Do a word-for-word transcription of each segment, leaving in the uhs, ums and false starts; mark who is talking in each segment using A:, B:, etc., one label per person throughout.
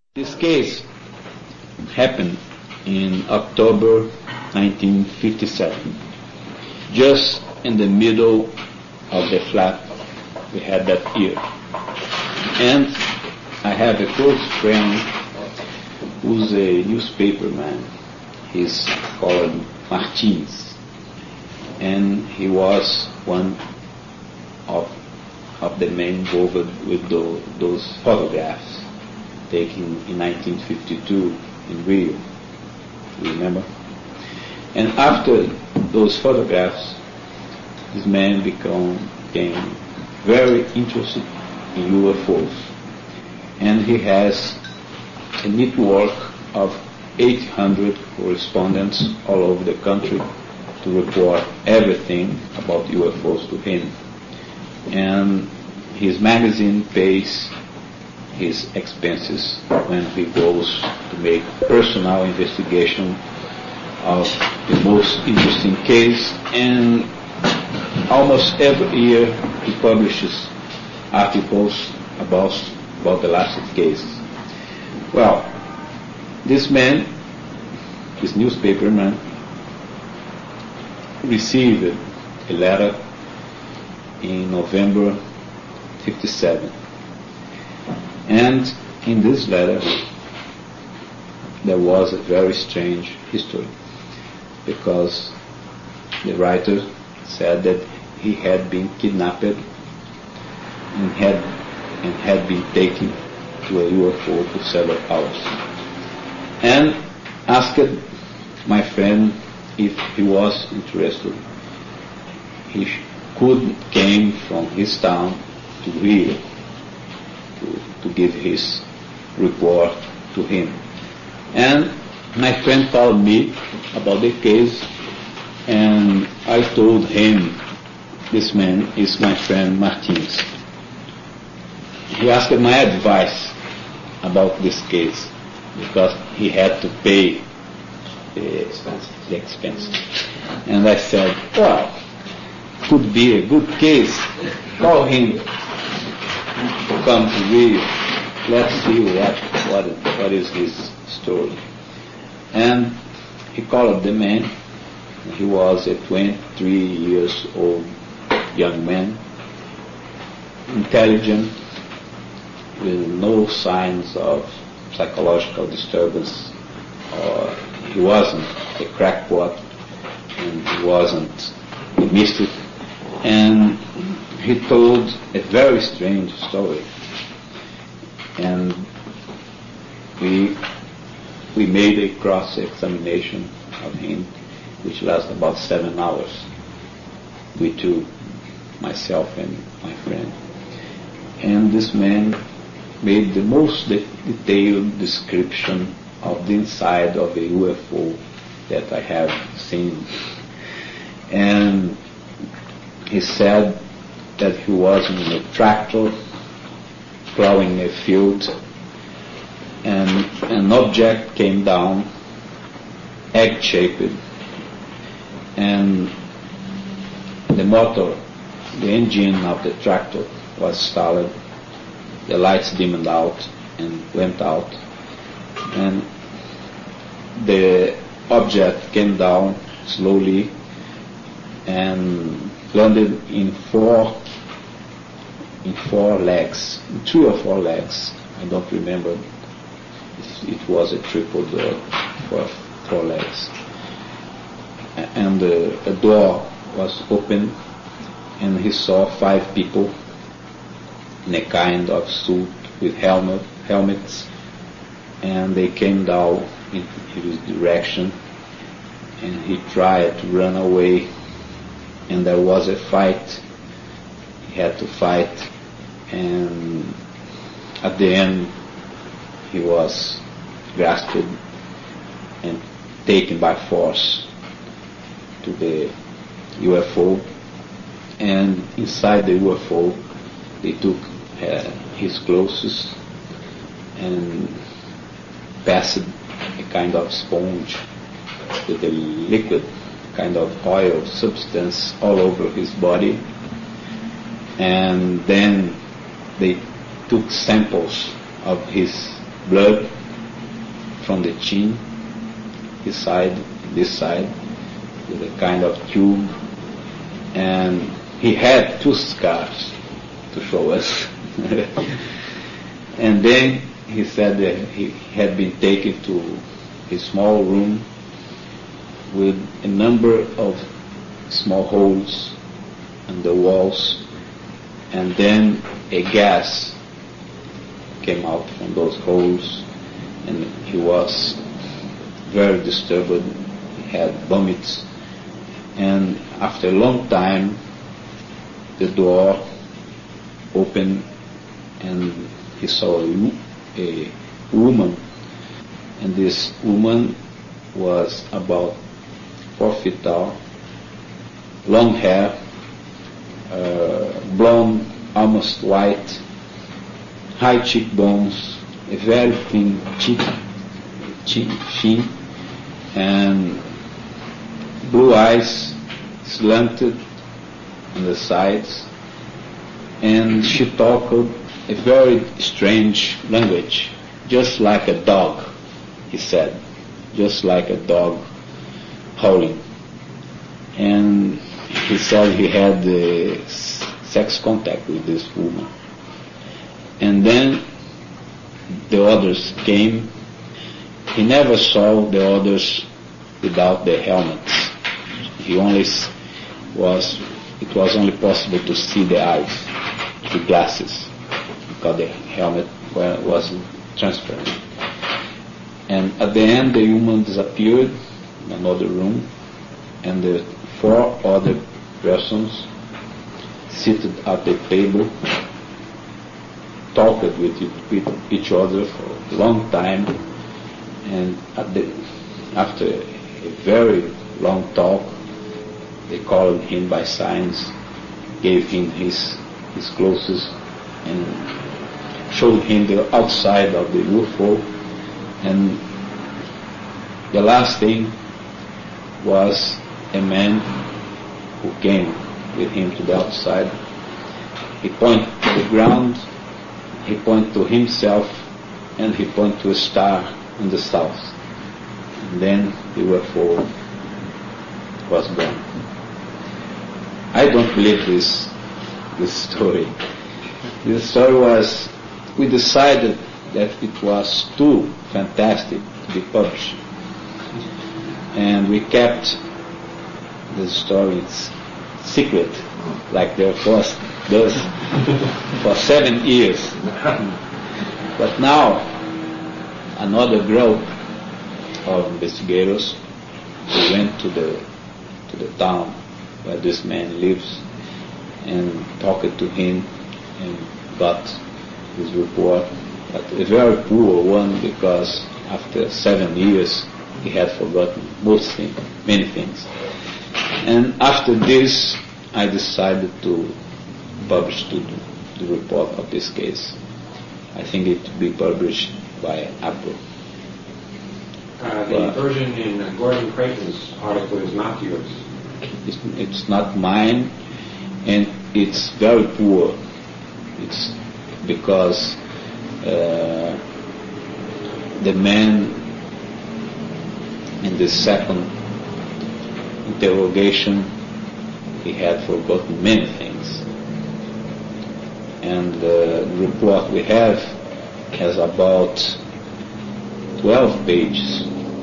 A: This case happened in October nineteen fifty-seven, just in the middle of the flat we had that year. And I have a close friend who's a newspaperman. He's called Martins, and he was one of of the men involved with the, those photographs taken in nineteen fifty-two in Rio. You remember? And after those photographs, this man become, became very interested in U F Os. And he has a network of eight hundred correspondents all over the country to report everything about U F Os to him. And his magazine pays his expenses when he goes to make personal investigation of the most interesting case, and almost every year he publishes articles about, about the last case. Well, this man, this newspaperman, received a letter in November fifty-seven. And in this letter there was a very strange history, because the writer said that he had been kidnapped and had and had been taken to a U F O for several hours, and asked my friend if he was interested. He could came from his town to Rio to, to give his report to him. And my friend told me about the case, and I told him, this man is my friend Martins. He asked my advice about this case, because he had to pay the expenses. The expenses. And I said, well, could be a good case. Call him to come to Rio. Let's see what, what, what is his story. And he called the man. He was a twenty-three years old young man, intelligent, with no signs of psychological disturbance. Or he wasn't a crackpot, and he wasn't a mystic. And he told a very strange story. And we we made a cross-examination of him, which lasted about seven hours. We two, myself and my friend. And this man made the most de- detailed description of the inside of a U F O that I have seen. And he said that he was in a tractor plowing a field, and an object came down, egg-shaped, and the motor, the engine of the tractor was stalled. The lights dimmed out and went out, and the object came down slowly and landed in four in four legs, three or four legs. I don't remember if it was a triple door or four legs. And uh, a door was open, and he saw five people in a kind of suit with helmet, helmets, and they came down in his direction, and he tried to run away, and there was a fight. He had to fight, and at the end he was grasped and taken by force to the U F O, and inside the U F O they took uh, his clothes and passed a kind of sponge with a liquid kind of oil substance all over his body, and then they took samples of his blood from the chin, his side, this side, with a kind of tube, and he had two scars to show us. And then he said that he had been taken to a small room with a number of small holes in the walls, and then a gas came out from those holes, and he was very disturbed. He had vomits, and after a long time the door opened and he saw a, a woman, and this woman was about four feet tall, long hair, uh, blonde, almost white, high cheekbones, a very thin cheek, chin, chin, and blue eyes slanted on the sides, and she talked a very strange language, just like a dog, he said, just like a dog howling. And he said he had uh, sex contact with this woman. And then the others came. He never saw the others without the helmets. He only was, it was only possible to see the eyes, the glasses, because the helmet wasn't transparent. And at the end the woman disappeared in another room, and the four other persons seated at the table talked with, with each other for a long time, and at the, after a very long talk they called him by signs, gave him his, his clothes, and showed him the outside of the U F O. And the last thing was a man who came with him to the outside. He pointed to the ground, he pointed to himself, and he pointed to a star in the south. And then the U F O was born. I don't believe this this story. This story was, we decided that it was too fantastic to be published, and we kept the story secret, like the first does, for seven years. But now another group of investigators, they went to the to the town where this man lives and talked to him and got his report, but a very poor one, because after seven years he had forgotten most things, many things. And after this I decided to publish the, the report of this case. I think it to be published by April.
B: Uh, the but version in uh, Gordon Creighton's article is not yours.
A: It's, it's not mine, and it's very poor. It's because uh, the man in the second interrogation, he had forgotten many things. And the report we have has about twelve pages.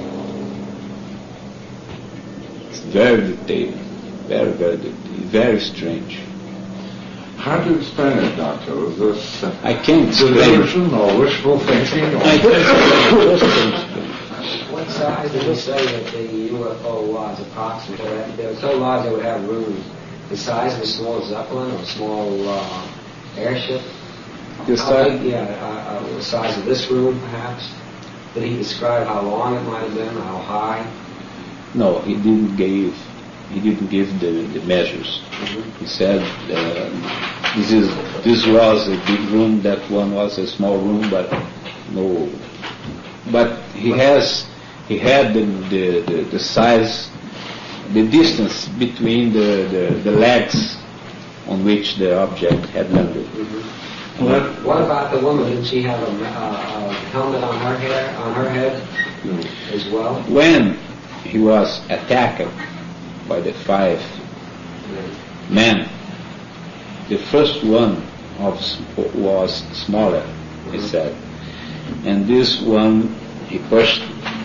A: It's very detailed, very, very detailed, very strange.
C: How do you explain it, Doctor? Is this uh,
A: I can't explain
C: delusion or wishful thinking? Or
A: I just can't explain.
D: What size did you say that the U F O was, approximately? They were so large they would have rooms. The size of a small Zeppelin or a small uh, airship?
A: The
D: How
A: size?
D: big, yeah, uh, uh, the size of this room, perhaps? Did he describe how long it might have been, how high?
A: No, he didn't give. He didn't give the, the measures.
D: Mm-hmm.
A: He said uh, this is this was a big room, that one was a small room, but no. But he has he had the the, the, the size, the distance between the, the, the legs on which the object had landed.
D: Mm-hmm. What, what about the woman? Did she have a, uh, a helmet on her hair, on her head? as well?
A: When he was attacked by the five men, the first one of, was smaller, he said. And this one he pushed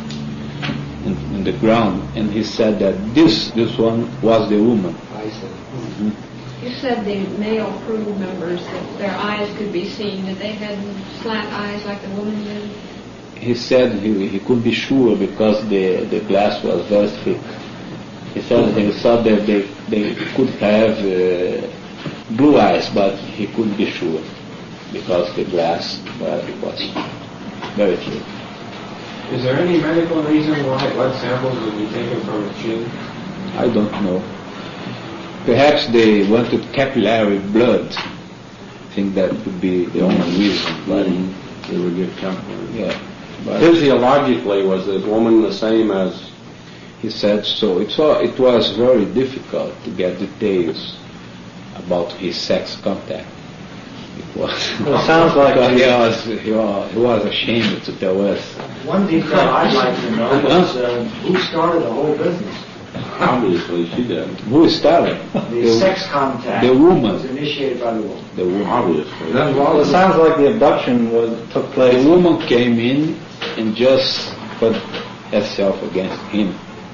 A: in, in the ground, and he said that this this one was the woman.
D: I see.
A: Mm-hmm.
E: You said the male crew members, that their eyes could be seen, that they had slant eyes like the woman did?
A: He said he, he couldn't be sure because the, the glass was very thick. He said he thought that they, they could have uh, blue eyes, but he couldn't be sure because the glass well, it was very thick.
B: Is there any medical reason why blood samples would be taken from the chin?
A: I don't know. Perhaps they wanted capillary blood. I think that would be the only reason. But
C: They would get capillary.
A: yeah, but
F: Physiologically, was this woman the same as?
A: he said so. It was, it was very difficult to get details about his sex contact. It was.
G: Well, it sounds like
A: he was, he was he was ashamed to tell us.
H: One detail I'd like to know is uh, who started the whole business?
F: Obviously, she did.
A: Who started?
H: The sex contact
A: the woman.
H: was initiated by the woman.
A: The woman.
F: Obviously.
C: Then
G: Well,
C: what
G: it
C: was
G: sounds like the abduction was took place.
A: The woman came in and just put herself against him.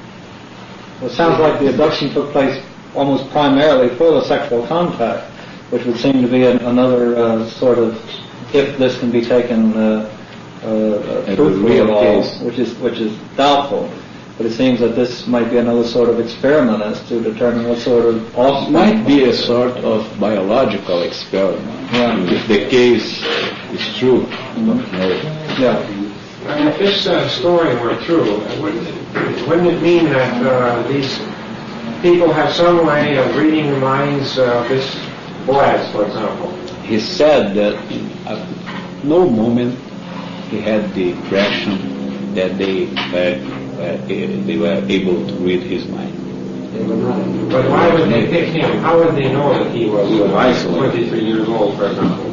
G: It sounds like the abduction took place almost primarily for the sexual contact, which would seem to be an, another uh, sort of, if this can be taken uh, uh, truthfully at all,
A: case.
G: which is which is doubtful. But it seems that this might be another sort of experiment as to determine what sort of
A: It
G: offspring.
A: might be a sort of biological experiment.
G: Yeah.
A: If the case is true, I don't know.
G: Yeah.
B: And if this uh, story were true, wouldn't it, wouldn't it mean that uh, these people have some way of reading the minds of this Boaz, for example?
A: He said that at no moment he had the impression that they were, uh, they were able to read his mind.
D: They were not.
B: But why would they pick him? How would they know that he was uh,
F: isolated.
B: twenty-three years old, for example?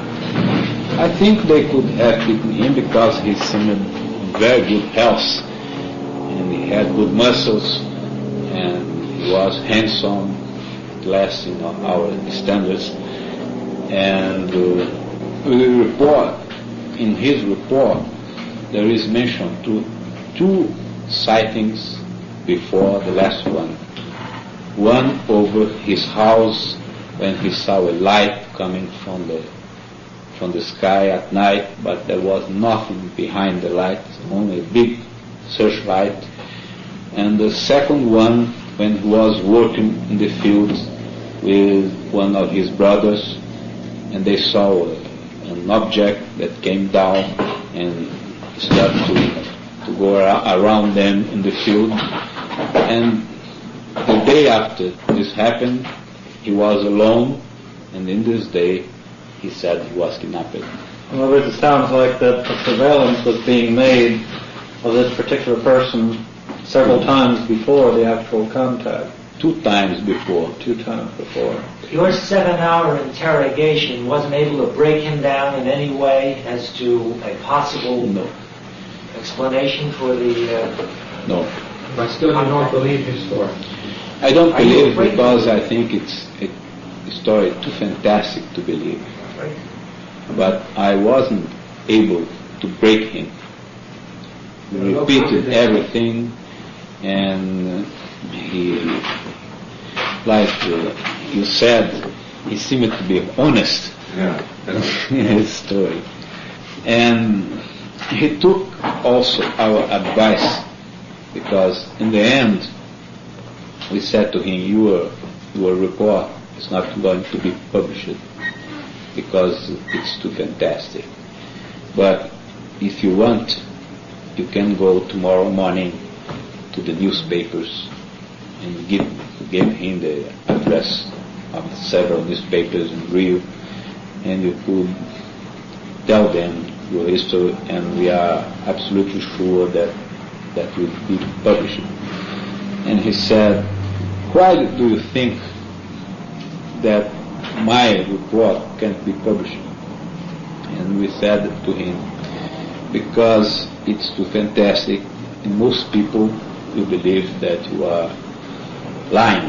A: I think they could have picked him because he seemed in very good health, and he had good muscles, and he was handsome, less in our standards. And uh, we report, in his report, there is mention to two sightings before the last one. One over his house when he saw a light coming from the from the sky at night, but there was nothing behind the light, only a big searchlight. And the second one when he was working in the fields with one of his brothers, and they saw a, an object that came down and started to, to go ar- around them in the field. And the day after this happened, he was alone, and in this day he said he was kidnapped.
G: In other words, it sounds like that the surveillance was being made of this particular person several times before the actual contact.
A: Two times before.
G: Two times before.
H: Your seven-hour interrogation wasn't able to break him down in any way as to a possible
A: No,
H: explanation for the... Uh,
A: no.
B: But still you don't believe his story.
A: I don't
H: Are you
A: believe
H: afraid?
A: because I think it's a, a story too fantastic to believe. But I wasn't able to break him. He repeated everything, and he, like uh, you said, he seemed to be honest
C: Yeah.
A: in his story. And he took also our advice, because in the end we said to him, your, your report is not going to be published because it's too fantastic. But if you want, you can go tomorrow morning to the newspapers and give, give him the address of several newspapers in Rio, and you could tell them your history, and we are absolutely sure that that will be published. And he said, why do you think that my report can't be published? And we said to him, because it's too fantastic, and most people will believe that you are lying.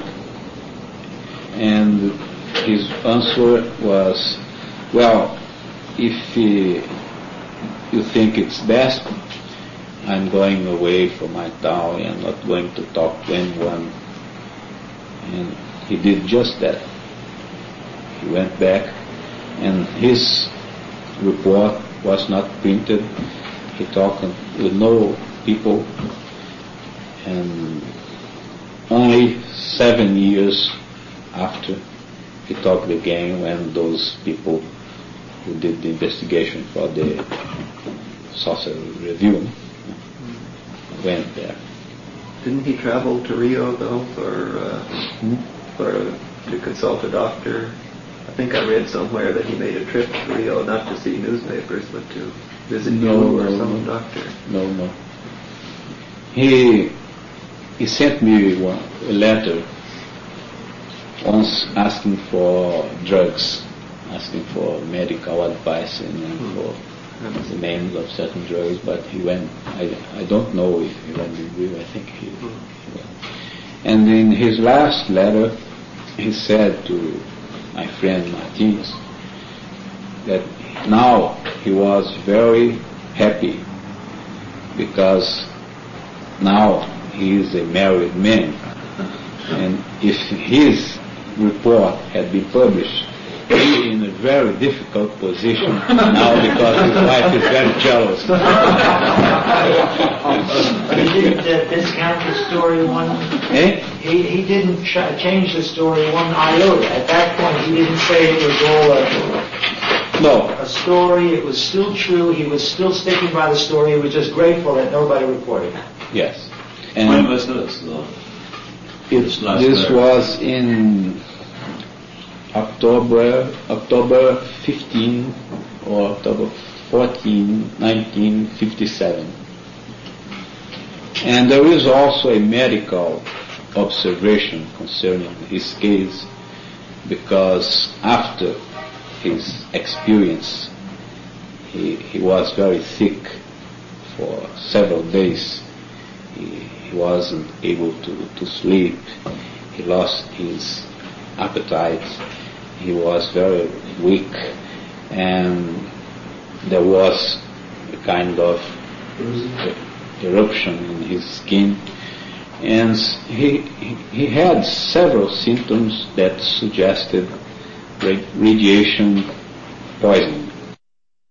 A: And his answer was, well, if uh, you think it's best, I'm going away from my town and not going to talk to anyone. And he did just that. He went back, and his report was not printed. He talked with no people, and only seven years after he talked again when those people who did the investigation for the Saucer Review went there.
I: Didn't he travel to Rio though for uh,
A: Hmm?
I: for to consult a doctor? I think I read somewhere that he made a trip to Rio not to see newspapers but to visit
A: No,
I: you or
A: no,
I: some
A: no.
I: doctor.
A: No, no. He he sent me one, a letter once asking for drugs, asking for medical advice and uh, for the names of certain drugs, but he went, I, I don't know if he went to Rio, I think he, he went. And in his last letter, he said to my friend Martins that now he was very happy because now he is a married man, and if his report had been published, he is in a very difficult position now because his wife is very jealous.
H: But he didn't uh, discount the story one.
A: Eh?
H: He he didn't ch- change the story one iota. At that point, he didn't say it was all a,
A: No,
H: a story. It was still true. He was still sticking by the story. He was just grateful that nobody reported it.
A: yes.
F: When
A: And
F: was this, though?
A: it,
F: This last
A: this
F: letter.
A: was in October, October fifteenth or October fourteenth, nineteen fifty-seven. And there is also a medical observation concerning his case, because after his experience, he, he was very sick for several days. He, he wasn't able to, to sleep. He lost his appetite. He was very weak, and there was a kind of eruption in his skin, and he, he, he had several symptoms that suggested ra- radiation poisoning.